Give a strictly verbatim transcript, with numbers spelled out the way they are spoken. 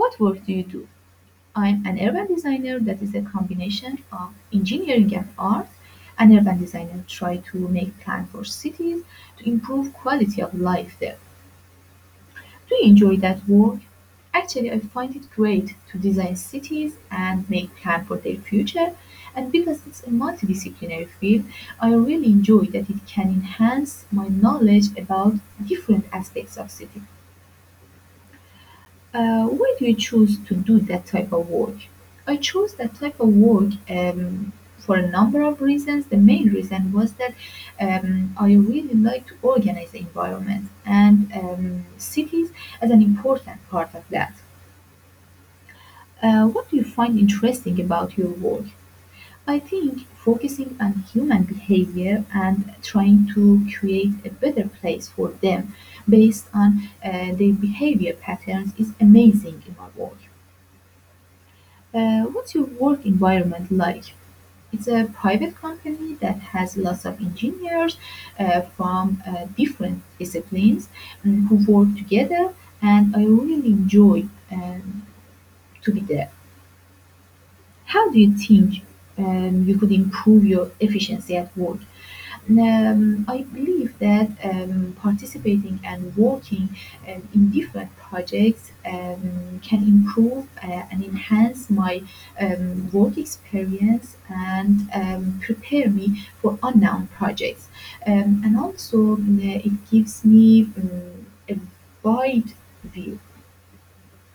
What work do you do? I'm an urban designer that is a combination of engineering and art. An urban designer try to make plan for cities to improve quality of life there. Do you enjoy that work? Actually, I find it great to design cities and make plan for their future. And because it's a multidisciplinary field, I really enjoy that it can enhance my knowledge about different aspects of city. Uh, why do you choose to do that type of work? I chose that type of work um, for a number of reasons. The main reason was that um, I really like to organize the environment and um, cities as an important part of that. Uh, what do you find interesting about your work? I think focusing on human behavior and trying to create a better place for them based on uh, their behavior patterns is amazing in my work. Uh, what's your work environment like? It's a private company that has lots of engineers uh, from uh, different disciplines um, who work together, and I really enjoy um, to be there. How do you think um, you could improve your efficiency at work? Um, I believe that um, participating and working um, in different projects um, can improve uh, and enhance my um, work experience and um, prepare me for unknown projects. Um, and also, uh, it gives me um, a wide view